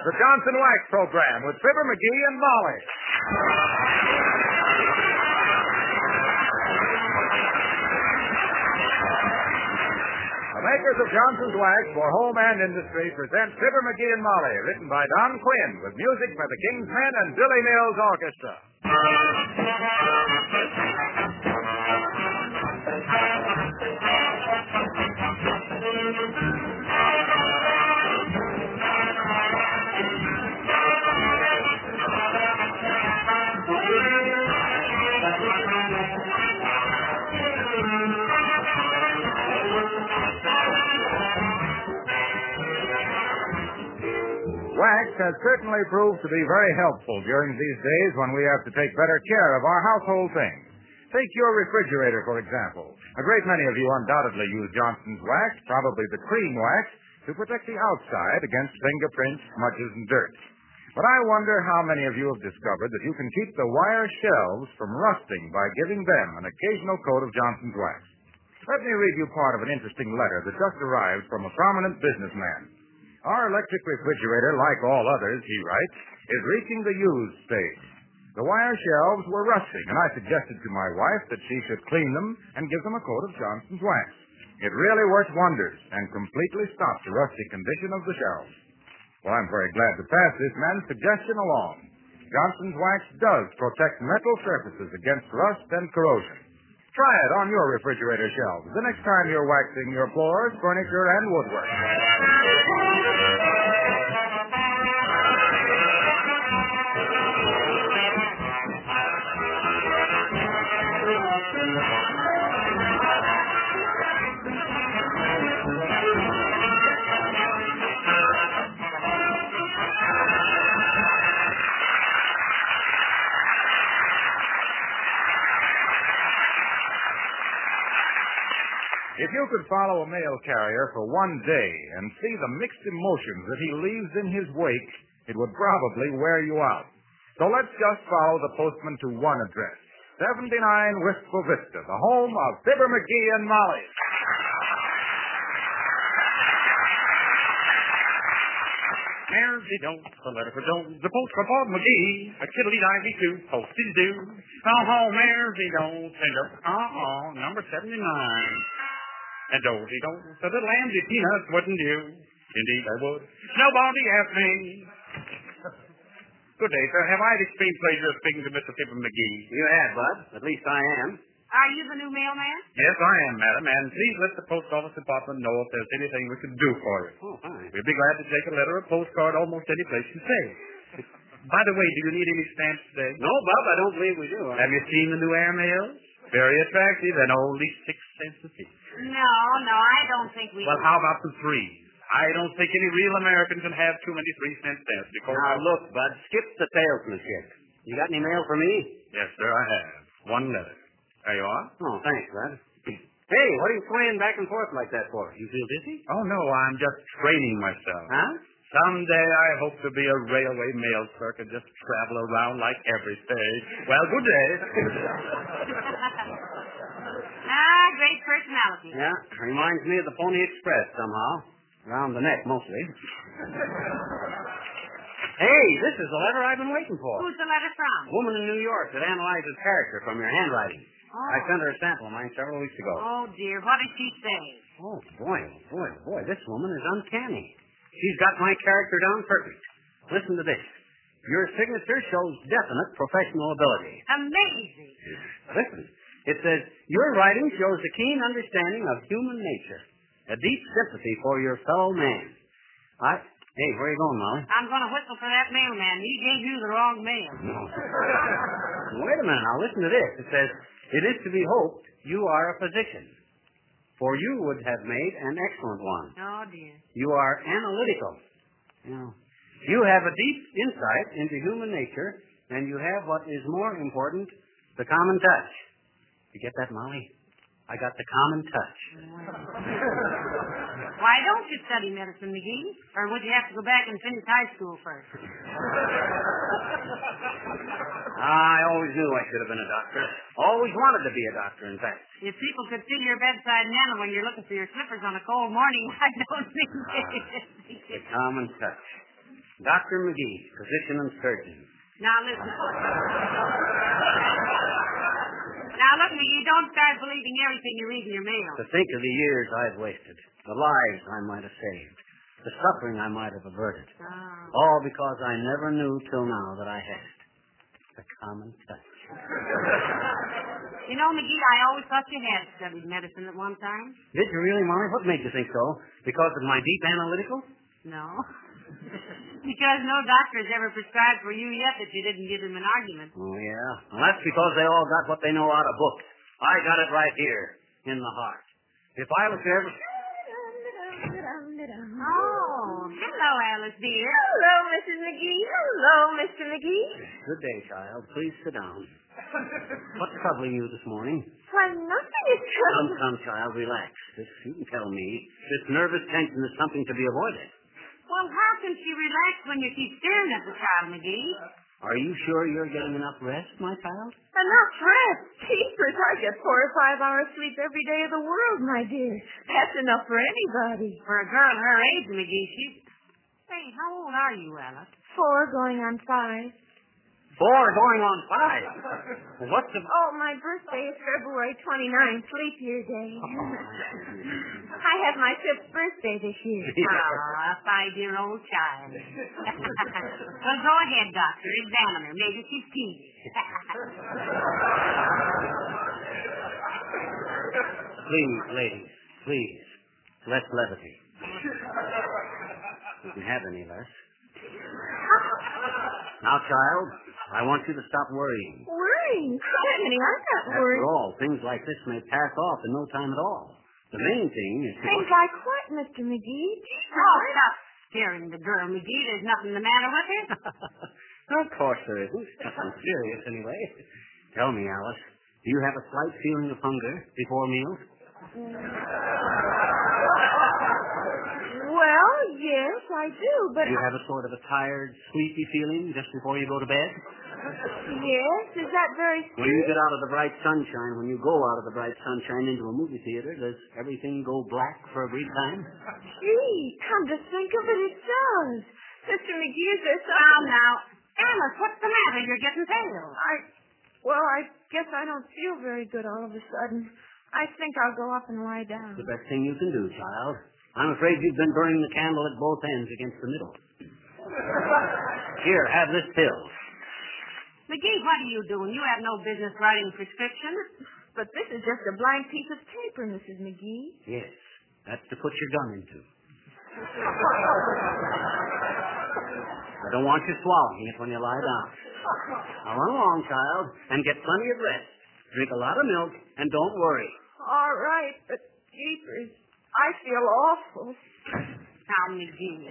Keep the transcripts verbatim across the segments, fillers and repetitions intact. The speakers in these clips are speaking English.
the Johnson Wax Program with Fibber McGee and Molly. The makers of Johnson's Wax for home and industry present Fibber McGee and Molly, written by Don Quinn, with music by the King's Men and Billy Mills Orchestra. Wax has certainly proved to be very helpful during these days when we have to take better care of our household things. Take your refrigerator, for example. A great many of you undoubtedly use Johnson's Wax, probably the cream wax, to protect the outside against fingerprints, smudges, and dirt. But I wonder how many of you have discovered that you can keep the wire shelves from rusting by giving them an occasional coat of Johnson's Wax. Let me read you part of an interesting letter that just arrived from a prominent businessman. Our electric refrigerator, like all others, he writes, is reaching the used stage. The wire shelves were rusting, and I suggested to my wife that she should clean them and give them a coat of Johnson's Wax. It really worked wonders and completely stopped the rusty condition of the shelves. Well, I'm very glad to pass this man's suggestion along. Johnson's Wax does protect metal surfaces against rust and corrosion. Try it on your refrigerator shelves the next time you're waxing your floors, furniture, and woodwork. If you could follow a mail carrier for one day and see the mixed emotions that he leaves in his wake, it would probably wear you out. So let's just follow the postman to one address, seventy-nine Wistful Vista, the home of Fibber McGee and Molly. Mersey-don't, the letter for Jones, the post for Bob McGee, a kiddly-divey-too, postage-due. Oh, Mersey-don't, send up, uh-uh, number seventy-nine. And dozy-don't, so the lambsy peanuts wouldn't do. Indeed, I would. Nobody asked me. Good day, sir. Have I the extreme pleasure of speaking to Mister Fibber McGee? You have, Bud. At least I am. Are you the new mailman? Yes, I am, madam. And please let the post office department know if there's anything we can do for you. Oh, fine. We'd be glad to take a letter or postcard almost any place you say. By the way, do you need any stamps today? No, Bub, I don't believe we do. Have you seen the new airmail? Very attractive and only six cents a piece. No, no, I don't think we Well, do. how about the threes? I don't think any real American can have too many three-cent stamps because... Now, look, Bud, skip the salesmanship. You got any mail for me? Yes, sir, I have. One letter. There you are. Oh, thanks, Bud. Hey, what are you swaying back and forth like that for? You feel dizzy? Oh, no, I'm just training myself. Huh? Someday I hope to be a railway mail clerk and just travel around like everything. Well, good day. Ah, great personality. Yeah, reminds me of the Pony Express somehow. Around the neck, mostly. Hey, this is the letter I've been waiting for. Who's the letter from? A woman in New York that analyzes character from your handwriting. Oh. I sent her a sample of mine several weeks ago. Oh, dear. What did she say? Oh, boy, boy, boy, this woman is uncanny. She's got my character down perfect. Listen to this. Your signature shows definite professional ability. Amazing. Listen. It says, your writing shows a keen understanding of human nature, a deep sympathy for your fellow man. I... Hey, where are you going, Molly? I'm going to whistle for that mailman. He gave you the wrong mail. No. Wait a minute. Now, listen to this. It says, it is to be hoped you are a physician, for you would have made an excellent one. Oh, dear. You are analytical. You know, you have a deep insight into human nature, and you have what is more important, the common touch. You get that, Molly? I got the common touch. Why don't you study medicine, McGee? Or would you have to go back and finish high school first? I always knew I should have been a doctor. Always wanted to be a doctor, in fact. If people could see your bedside manner when you're looking for your slippers on a cold morning, I don't think they... The common touch. Doctor McGee, physician and surgeon. Now listen. Now look, McGee, don't start believing everything you read in your mail. To think of the years I've wasted, the lives I might have saved, the suffering I might have averted. Oh. All because I never knew till now that I had it. The common touch. You know, McGee, I always thought you had studied medicine at one time. Did you really, Molly? What made you think so? Because of my deep analytical? No. Because no doctor has ever prescribed for you yet that you didn't give him an argument. Oh, yeah? Well, that's because they all got what they know out of books. I got it right here, in the heart. If I was to ever... Oh, hello, Alice, dear. Hello, Missus McGee. Hello, Mister McGee. Good day, child. Please sit down. What's troubling you this morning? Why, nothing is Come, troubling. come, child, relax. This, you can tell me. This nervous tension is something to be avoided. Well, how can she relax when you keep staring at the child, McGee? Are you sure you're getting enough rest, my child? Enough rest. Keepers, I get four or five hours sleep every day of the world, my dear. That's enough for anybody. For a girl her age, McGee, she's... Hey, how old are you, Alice? Four going on five. Four going on five. Well, what's the... Oh, my birthday is February twenty-ninth, leap year day. I have my fifth birthday this year. Ah, a five-year-old child. Well, go ahead, doctor. Examine her. Maybe she's teething. Please, ladies, please. Less levity. You can have any less. Now, child, I want you to stop worrying. Worrying? Criminy, I'm not worried. After all, things like this may pass off in no time at all. The main thing is... to- Things like what, Mister McGee? Oh, stop scaring the girl, McGee. There's nothing the matter with her. Of course there isn't. I'm serious, anyway. Tell me, Alice, do you have a slight feeling of hunger before meals? Well, yes, I do, but... Do you have a sort of a tired, sleepy feeling just before you go to bed? Yes, is that very When you get out of the bright sunshine, when you go out of the bright sunshine into a movie theater, does everything go black for a brief time? Gee, come to think of it, it does. Mister McGee, is there Now, something... now. Alice, what's the matter? You're getting pale. I... Well, I guess I don't feel very good all of a sudden. I think I'll go up and lie down. The best thing you can do, child. I'm afraid you've been burning the candle at both ends against the middle. Here, have this pill. McGee, what are you doing? You have no business writing prescriptions. But this is just a blank piece of paper, Missus McGee. Yes, that's to put your gun into. I don't want you swallowing it when you lie down. Now run along, child, and get plenty of rest. Drink a lot of milk, and don't worry. All right, but jeepers, I feel awful. Now, McGee.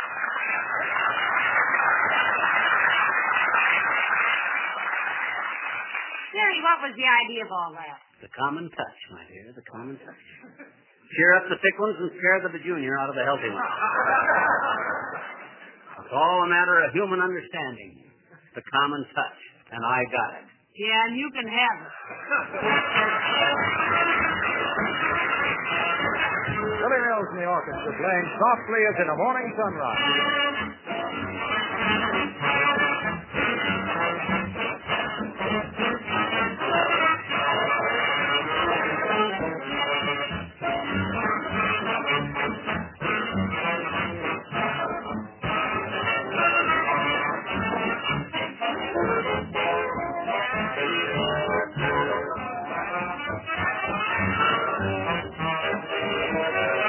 Jerry, what was the idea of all that? The common touch, my dear, the common touch. Cheer up the thick ones and scare the junior out of the healthy ones. It's all a matter of human understanding. The common touch, and I got it. Yeah, and you can have it. Billy Mills and the orchestra playing softly as in a morning sunrise.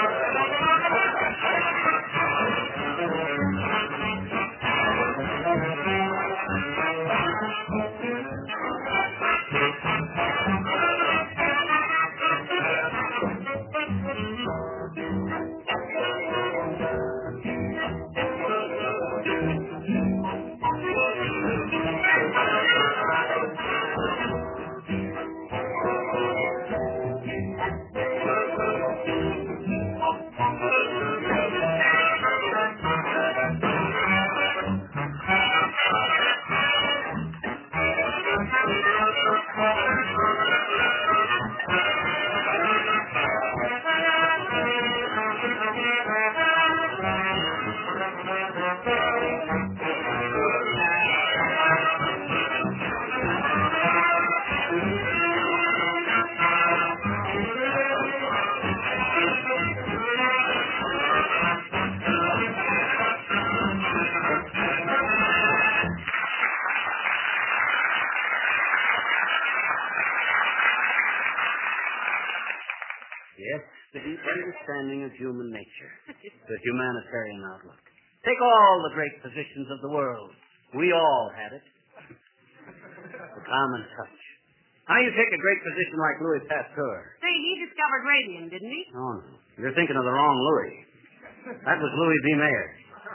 Thank you. understanding of human nature, the humanitarian outlook. Take all the great physicians of the world. We all had it. The common touch. Now you take a great physician like Louis Pasteur. Say, he discovered radium, didn't he? Oh, no. You're thinking of the wrong Louis. That was Louis B. Mayer.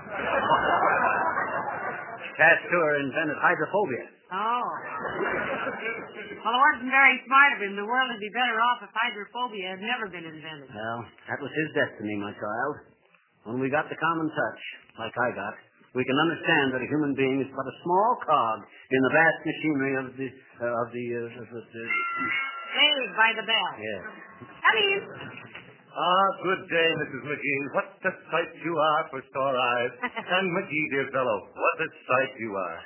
Pasteur invented hydrophobia. Oh. Well, it wasn't very smart of him. The world would be better off if hydrophobia had never been invented. Well, that was his destiny, my child. When we got the common touch, like I got, we can understand that a human being is but a small cog in the vast machinery of the uh, of the. Uh, of the Saved by the bell. Yes. Come in. Ah, good day, Missus McGee. What a sight you are for sore eyes. And McGee, dear fellow, what a sight you are.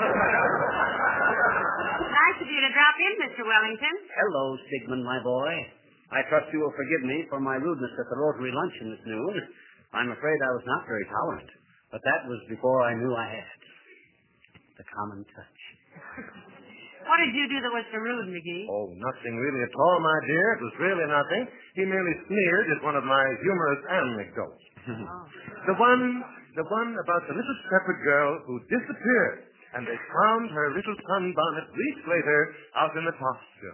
Nice of you to drop in, Mister Wellington. Hello, Sigmund, my boy. I trust you will forgive me for my rudeness at the Rotary luncheon this noon. I'm afraid I was not very tolerant, but that was before I knew I had the common touch. What did you do that was so rude, McGee? Oh, nothing really at all, my dear. It was really nothing. He merely sneered at one of my humorous anecdotes. Oh. The one, the one about the little shepherd girl who disappeared, and they found her little sunbonnet weeks later out in the pasture.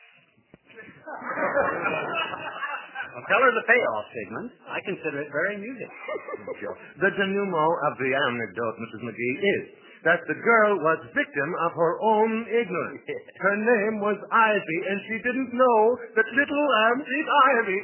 Well, tell her the payoff, Sigmund. I consider it very amusing. The denouement of the anecdote, Missus McGee, is that the girl was victim of her own ignorance. Her name was Ivy, and she didn't know that little lamb is Ivy.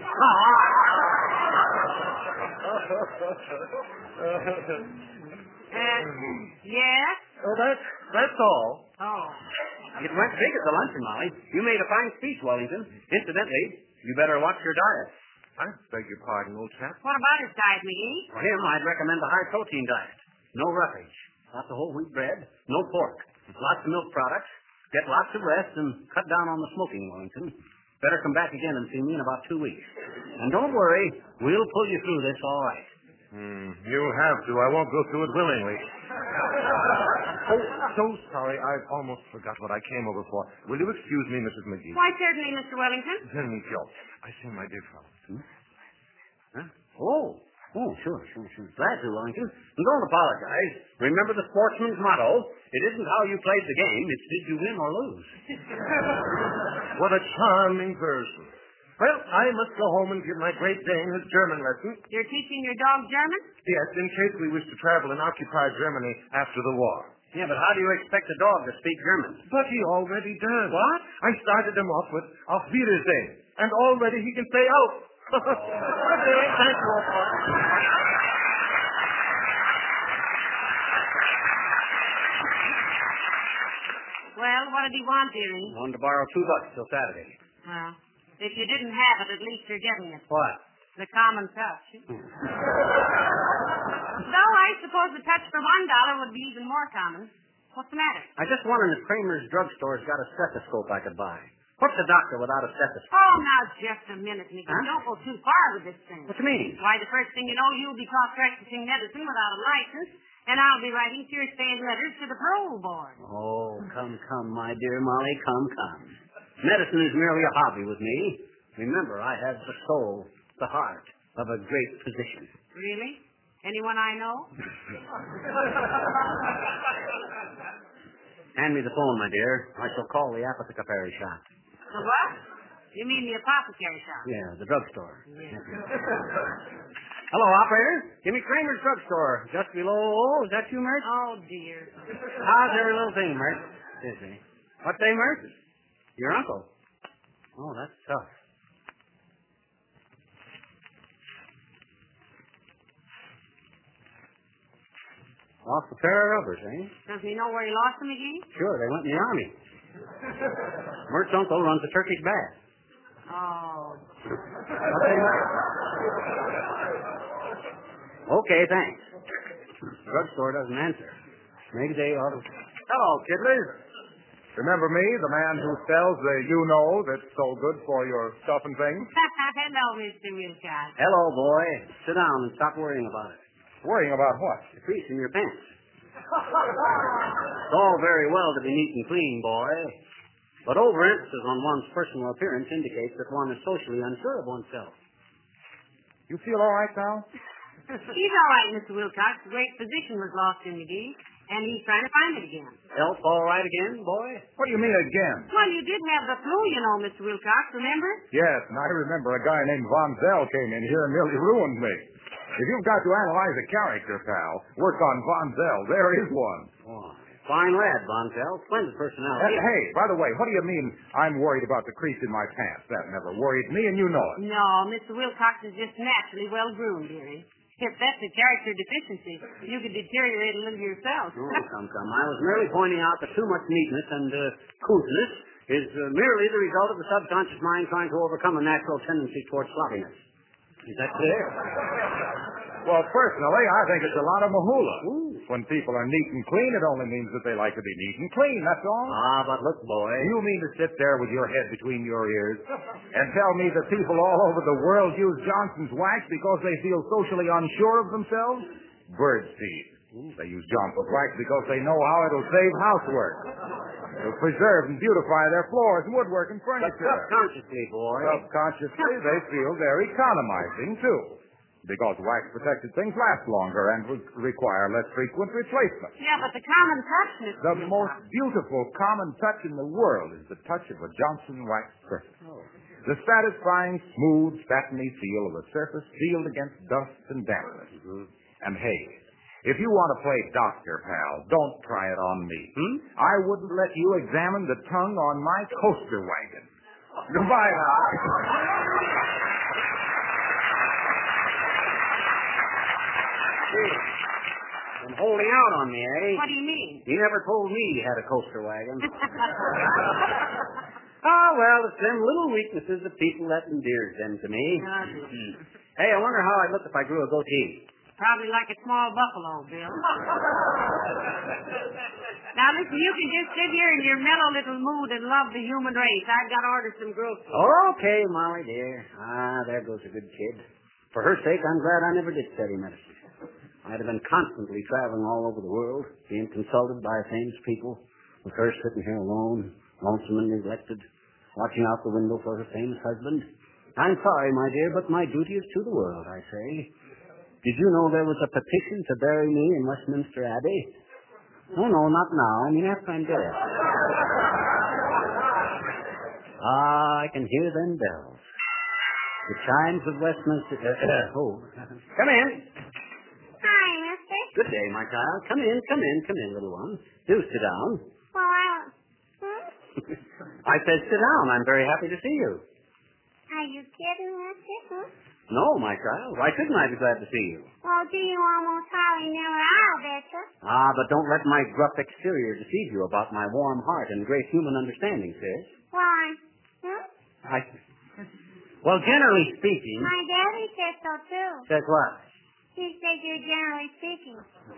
Uh, yes? Oh, that's, that's all. Oh. It went big at the luncheon, Molly. You made a fine speech, Wellington. Incidentally, you better watch your diet. I beg your pardon, old chap. What about his diet, McGee? For him, I'd recommend a high-protein diet. No roughage. Lots of whole wheat bread. No pork. Lots of milk products. Get lots of rest and cut down on the smoking, Wellington. Better come back again and see me in about two weeks. And don't worry, we'll pull you through this all right. Hmm, you have to. I won't go through it willingly. Oh, so sorry. I almost forgot what I came over for. Will you excuse me, Missus McGee? Why, certainly, Mister Wellington. Jenny Joe. I say, my dear fellow. Hmm? Huh? Oh. Oh, sure, sure, sure. Glad to, Wellington. And don't apologize. Remember the sportsman's motto. It isn't how you played the game. It's did you win or lose. What a charming person. Well, I must go home and give my Great Dane his German lesson. You're teaching your dog German? Yes, in case we wish to travel in occupied Germany after the war. Yeah, but how do you expect a dog to speak German? But he already does. What? I started him off with Auf Wiedersehen, and already he can say out. Good day. Thank you, old boy. Well, what did he want, dearie? I wanted to borrow two bucks till Saturday. Well, if you didn't have it, at least you're getting it. What? The common touch. Though I suppose the touch for one dollar would be even more common. What's the matter? I just wondered if Kramer's drugstore's got a stethoscope I could buy. What's a doctor without a stethoscope? Oh, now, just a minute, Nicky. Huh? Don't go too far with this thing. What do you mean? Why, the first thing you know, you'll be caught practicing medicine without a license, and I'll be writing tear-stained letters to the parole board. Oh, come, come, my dear Molly, come, come. Medicine is merely a hobby with me. Remember, I have the soul, the heart of a great physician. Really? Anyone I know? Hand me the phone, my dear. I shall call the apothecary shop. The what? You mean the apothecary shop? Yeah, the drugstore. Yeah. Hello, operator. Give me Kramer's drugstore. Just below. Oh, is that you, Mert? Oh, dear. How's every little thing, Mert? Busy. What day, Mert? Your uncle. Oh, that's tough. Lost a pair of rubbers, eh? Does he know where he lost them, McGee? Sure, they went in the army. Mert's uncle runs a Turkish bath. Oh. Okay, thanks. Drugstore doesn't answer. Maybe they ought to... Hello, kiddies. Remember me, the man who sells the you-know that's so good for your stuff and things? Hello, Mister Wilcott. Hello, boy. Sit down and stop worrying about it. Worrying about what? The crease in your pants. It's all very well to be neat and clean, boy. But overemphasis on one's personal appearance indicates that one is socially unsure of oneself. You feel all right now? He's all right, Mister Wilcox. The great physician was lost in McGee, and he's trying to find it again. Health all right again, boy? What do you mean again? Well, you did have the flu, you know, Mister Wilcox, remember? Yes, and I remember a guy named Von Zell came in here and nearly ruined me. If you've got to analyze a character, pal, work on Von Zell. There is one. Oh, fine lad, Von Zell. Splendid personality. Hey, hey, by the way, what do you mean I'm worried about the crease in my pants? That never worried me, and you know it. No, Mister Wilcox is just naturally well-groomed, dearie. If that's a character deficiency, you could deteriorate a little yourself. Oh, come, come. I was merely pointing out that too much neatness and uh, couthness is uh, merely the result of the subconscious mind trying to overcome a natural tendency towards sloppiness. Is that clear? Well, personally, I think it's a lot of mahula. Ooh. When people are neat and clean, it only means that they like to be neat and clean, that's all. Ah, but look, boy. You mean to sit there with your head between your ears and tell me that people all over the world use Johnson's wax because they feel socially unsure of themselves? Birdseed. They use Johnson's wax because they know how it'll save housework. It'll preserve and beautify their floors and woodwork and But furniture. subconsciously, boy. Subconsciously, they feel they're economizing, too. Because wax-protected things last longer and would require less frequent replacement. Yeah, but the common touch, Mister The Wilcox. most beautiful common touch in the world is the touch of a Johnson wax surface. Oh. The satisfying, smooth, satiny feel of a surface sealed against dust and dampness. Mm-hmm. And hey, if you want to play doctor, pal, don't try it on me. Hmm? I wouldn't let you examine the tongue on my coaster wagon. Goodbye now. And holding out on me, eh? What do you mean? He never told me he had a coaster wagon. Oh, well, it's them little weaknesses of people that endears them to me. Uh, Hey, I wonder how I'd look if I grew a goatee. Probably like a small buffalo, Bill. Now, listen, you can just sit here in your mellow little mood and love the human race. I've got to order some groceries. Okay, Molly, dear. Ah, there goes a good kid. For her sake, I'm glad I never did study medicine. I'd have been constantly traveling all over the world, being consulted by famous people, with her sitting here alone, lonesome and neglected, watching out the window for her famous husband. I'm sorry, my dear, but my duty is to the world, I say. Did you know there was a petition to bury me in Westminster Abbey? Oh, no, not now. I mean after I'm dead. Ah, I can hear them bells. The chimes of Westminster... Uh, oh, come in. Hi, mister. Good day, my child. Come in, come in, come in, little one. Do sit down. Well, I... Hmm? I said sit down. I'm very happy to see you. Are you kidding, mister? Hmm? No, my child. Why shouldn't I be glad to see you? Well, do you almost hardly never are, I betcha. Ah, but don't let my gruff exterior deceive you about my warm heart and great human understanding, sis. Why? Hmm? I... Well, generally speaking... My daddy says so, too. Says what? He said you're generally speaking.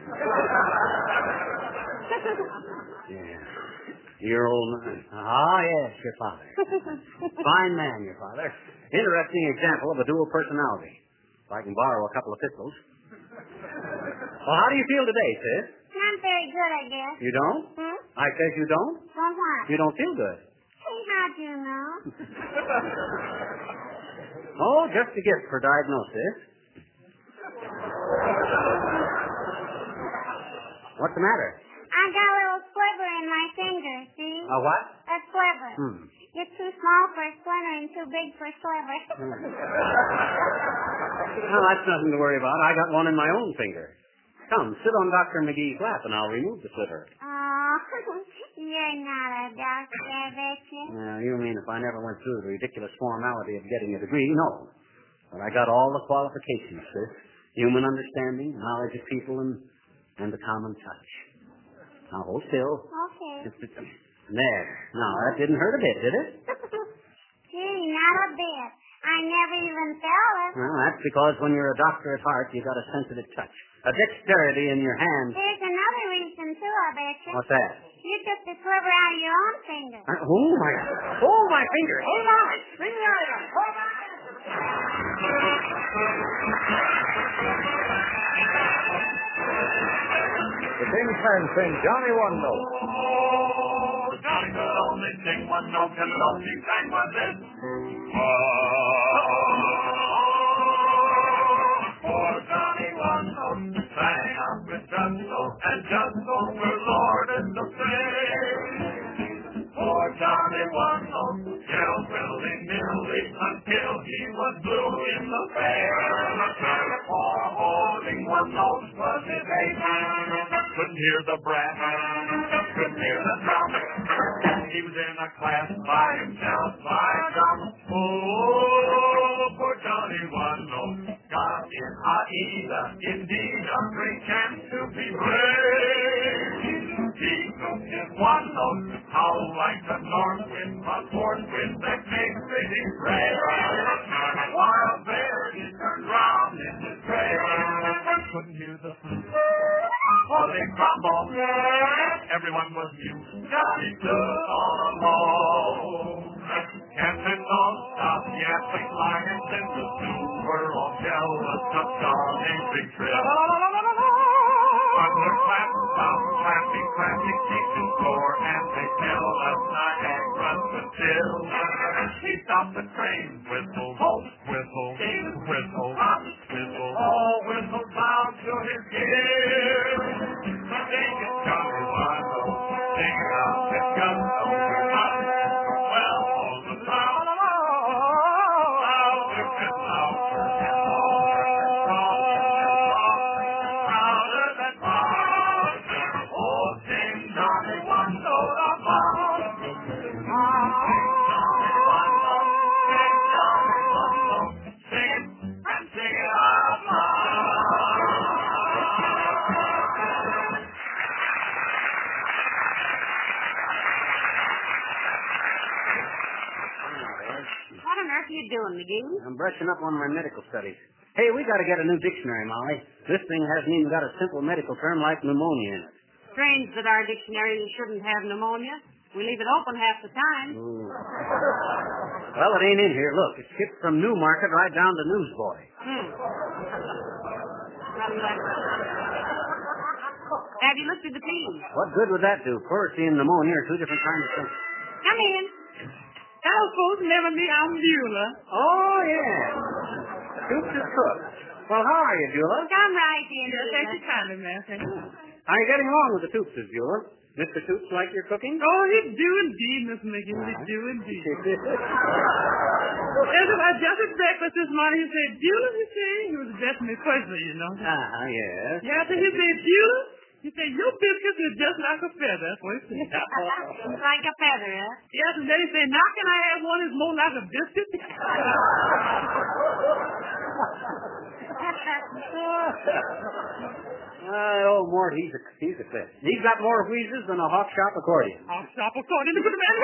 Yeah. Your old man. Ah, yes, your father. Fine man, your father. Interesting example of a dual personality. If I can borrow a couple of pistols. Well, how do you feel today, sis? Not very good, I guess. You don't? Hmm? I says you don't? Well, what? You don't feel good. Hey, how'd you know? Oh, just a gift for diagnosis. What's the matter? I got a little sliver in my finger, see? A what? A sliver. Hmm. It's too small for a splinter and too big for a sliver. Well, that's nothing to worry about. I got one in my own finger. Come, sit on Doctor McGee's lap and I'll remove the sliver. Oh, you're not a doctor, I bet you. Now, you mean if I never went through the ridiculous formality of getting a degree? No. But I got all the qualifications, sis. Human understanding, knowledge of people, and, and the common touch. Now, hold still. Okay. There. Now, that didn't hurt a bit, did it? Gee, not a bit. I never even felt it. Well, that's because when you're a doctor at heart, you got a sensitive touch. A dexterity in your hands. There's another reason, too, I bet you. What's that? You took the sliver out of your own finger. Uh, oh, my... Oh, my finger. Hold on. Bring me out of here. Hold on. The Bing Crane sing Johnny One Note. Oh, Johnny could only sing one note, and the note he sang was this. Oh, just so, and just so we're Lord in the face. Poor Johnny One Note yelled willy-nilly until he was blue in the face. For holding one note was his ace. Couldn't hear the brass, couldn't hear the drum. He was in a class by himself, by gum. Oh, poor Johnny One Note got in Aida, indeed a great chance to be brave. He took his one note, howl like the north wind, but forthwith that makes pretty brave. While there he turned round in his grave. Couldn't hear the flute, for they crumbled. Everyone was mute, Johnny stood all alone. Captain don't stop yapping like a since the two were all jealous of Johnny's big trip. Thunderclap, stop, clapping, clapping, keeping score, and they tell us Niagara stood still. He stopped the train, whistle, whistle, whistle, whistle, all whistles bound to his ear. Sing it, Johnny One Note, sing it out, it's got no good. Well, all the sound, louder and louder and louder and louder than louder. Oh, sing Johnny One Note about. Sing Johnny One Note, sing Johnny One Note, sing it and sing it out loud. What on earth are you doing, McGee? I'm brushing up on my medical studies. Hey, we got to get a new dictionary, Molly. This thing hasn't even got a simple medical term like pneumonia in it. Strange that our dictionary shouldn't have pneumonia. We leave it open half the time. Ooh. Well, it ain't in here. Look, it skipped from Newmarket right down to Newsboy. Hmm. Well, uh, have you looked at the page? What good would that do? Pleurisy and pneumonia are two different kinds of things. Come in. Hello, folks. Never me. I'm Beulah. Oh, yeah. Soups is cook. Well, how are you, Beulah? Come right in. Yes, thank you kindly, ma'am. Thank you. How are you getting along with the Toopses, Beulah? Mister Toops like your cooking? Oh, he do indeed, Miss McGee. He do indeed. Yes, I just at breakfast this morning. He said, Beulah, he said, he was addressing me personally, you know. Ah, yes. Yeah, so he said, Beulah, he said, your biscuits are just like a feather. That's what he said. Like a feather, huh? Yes, and then he said, now can I have one that's more like a biscuit? Uh, old Mort, he's a, he's a clip. He's got more wheezes than a hawk shop accordion. I'll stop according to the man.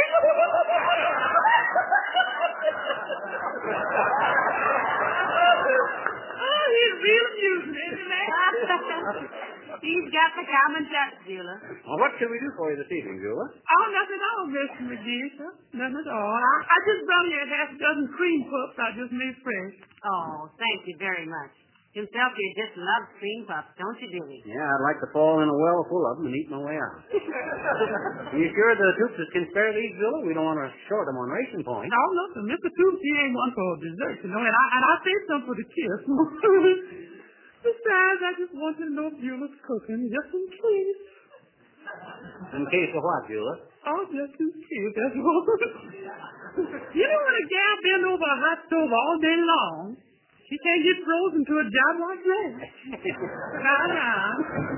Oh, he's real amusing, isn't he? He's got the common touch, Beulah. Well, what can we do for you this evening, Beulah? Oh, nothing at all, Mister McGee, sir. Nothing at all. I, I just brought you a half dozen cream puffs I just made fresh. Oh, thank you very much. Himself, you just love cream puffs, don't you, Billy? Yeah, I'd like to fall in a well full of them and eat my way out. Are you sure the Toopses can spare these, Beulah? We don't want to short them on racing points. Oh, look, Mister Toops, he ain't one for dessert, you know, and I and I saved some for the kids. Besides, I just want to know if Beulah's cooking, just in case. In case of what, Beulah? Oh, just in case, that's all. You know when a gal bend over a hot stove all day long, she can't get frozen to a job like that. Nah, nah.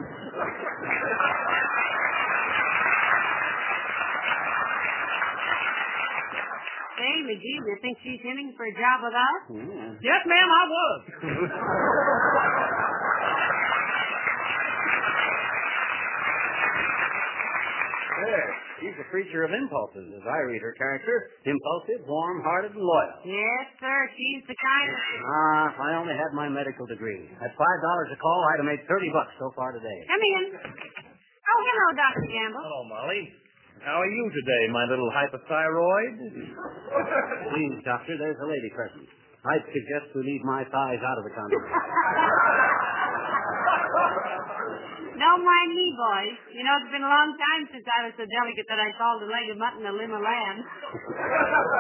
Say, McGee, do you think she's hinting for a job with us? Yeah. Yes, ma'am, I was. There. She's a creature of impulses, as I read her character. Impulsive, warm-hearted, and loyal. Yes, sir. She's the kind of... Ah, if I only had my medical degree. At five dollars a call, I'd have made thirty bucks so far today. Come in. Oh, hello, Doctor Gamble. Hello, Molly. How are you today, my little hypothyroid? Please, doctor, there's a lady present. I'd suggest we leave my thighs out of the conversation. Don't mind me, boys. You know, it's been a long time since I was so delicate that I called a leg of mutton a limb of lamb.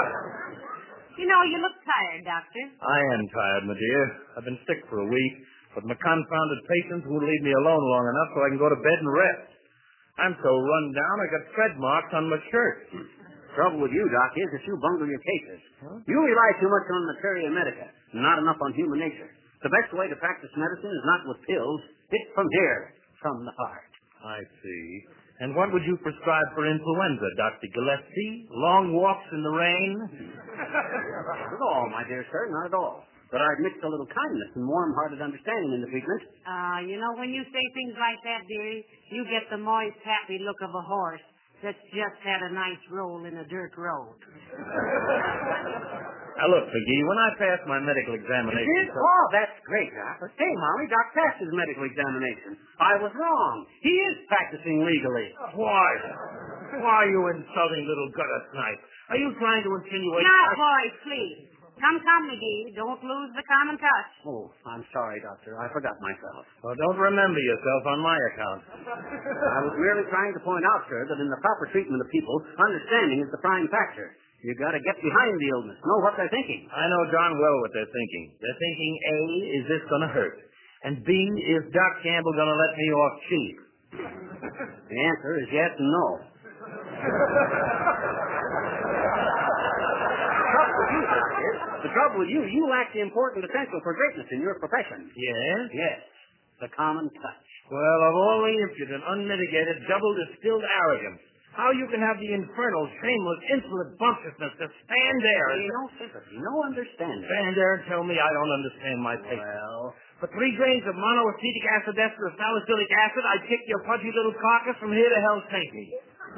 You know, you look tired, Doctor. I am tired, my dear. I've been sick for a week. but my confounded patients won't leave me alone long enough so I can go to bed and rest. I'm so run down I got tread marks on my shirt. Trouble with you, Doc, is that you bungle your cases. Huh? You rely too much on materia medica, not enough on human nature. The best way to practice medicine is not with pills. It's from here, from the heart. I see. And what would you prescribe for influenza, Doctor Gillespie? Long walks in the rain? Not at all, my dear sir, not at all. But I've mixed a little kindness and warm-hearted understanding in the treatment. Ah, uh, you know, when you say things like that, dearie, you get the moist, happy look of a horse that's just had a nice roll in a dirt road. Now, look, McGee, when I passed my medical examination... You did? Oh, that's great, Doc. Hey, Molly, Doc passed his medical examination. I was wrong. He is practicing legally. Why? Why, you insulting little gutter snipe? Are you trying to insinuate... Now, boys, please. Come, come, McGee. Don't lose the common touch. Oh, I'm sorry, Doctor. I forgot myself. Well, don't remember yourself on my account. I was merely trying to point out, sir, that in the proper treatment of people, understanding is the prime factor. You got to get behind the illness, know what they're thinking. I know darn well what they're thinking. They're thinking, A, is this going to hurt? And B, is Doc Campbell going to let me off cheap? The answer is yes and no. The trouble with you, you lack the important essential for greatness in your profession. Yes? Yes. The common touch. Well, of all the impudent, unmitigated, double-distilled arrogance, how you can have the infernal, shameless, insolent bumptiousness to stand there and... No sympathy, no understanding. Stand there and tell me I don't understand my patient. Well... For three grains of monoacetic acid ester of salicylic acid, I'd kick your pudgy little carcass from here to hell take me.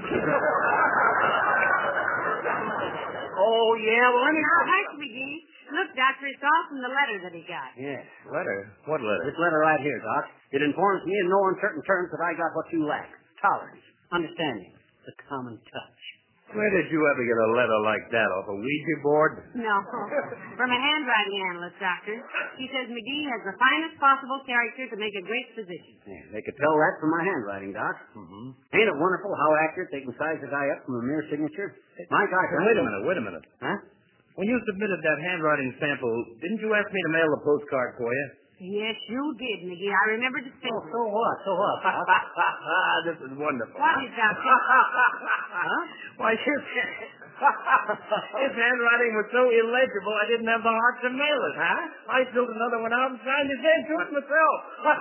Oh, yeah, well, let me... Now, hush, McGee. Look, Doctor, it's all from the letter that he got. Yes. Letter? What letter? This letter right here, Doc. It informs me in no uncertain terms that I got what you lack. Tolerance, understanding, the common touch. Where did you ever get a letter like that? Off a Ouija board? No. From a handwriting analyst, Doctor. He says McGee has the finest possible character to make a great physician. Yeah, they could tell that from my handwriting, Doc. Mm-hmm. Ain't it wonderful how accurate they can size a guy up from a mere signature? My gosh. Hey, wait a minute, wait a minute. Huh? When you submitted that handwriting sample, didn't you ask me to mail a postcard for you? Yes, you did, McGee. I remember distinctly. Oh, so what? So what? This is wonderful. What is that? Huh? Why, his, his handwriting was so illegible I didn't have the heart to mail it, huh? I filled another one out and signed his name to it myself.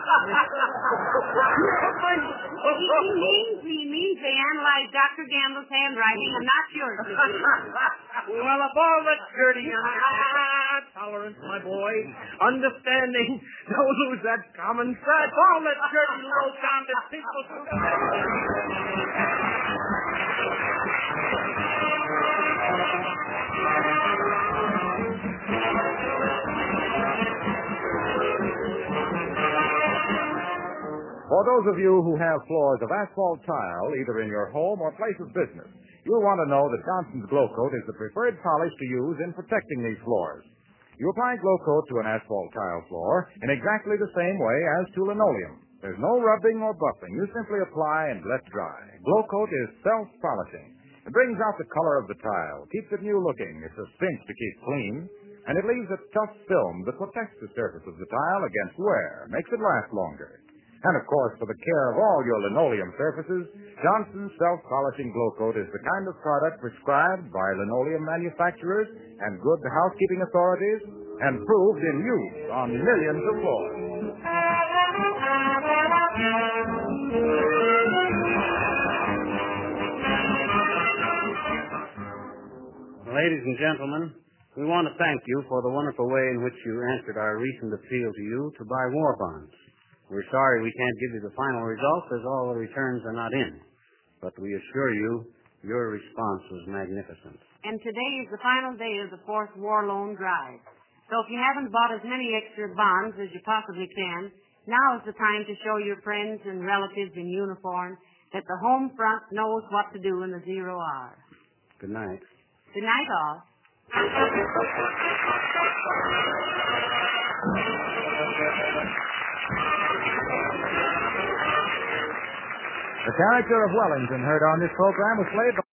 he, he means he means they analyzed Doctor Gamble's handwriting and not yours, McGee. Well, of all the dirty tolerance, my boy, understanding, don't lose that common sense. All the dirty, low-downed people. For those of you who have floors of asphalt tile, either in your home or place of business, you'll want to know that Johnson's Glow Coat is the preferred polish to use in protecting these floors. You apply Glow Coat to an asphalt tile floor in exactly the same way as to linoleum. There's no rubbing or buffing. You simply apply and let dry. Glow Coat is self-polishing. It brings out the color of the tile, keeps it new looking. It's a cinch to keep clean, and it leaves a tough film that protects the surface of the tile against wear, makes it last longer. And, of course, for the care of all your linoleum surfaces, Johnson's Self-Polishing Glow Coat is the kind of product prescribed by linoleum manufacturers and good housekeeping authorities and proved in use on millions of floors. Ladies and gentlemen, we want to thank you for the wonderful way in which you answered our recent appeal to you to buy war bonds. We're sorry we can't give you the final results as all the returns are not in. But we assure you, your response was magnificent. And today is the final day of the fourth war loan drive. So if you haven't bought as many extra bonds as you possibly can, now is the time to show your friends and relatives in uniform that the home front knows what to do in the zero hour. Good night. Good night, all. The character of Wellington heard on this program was played by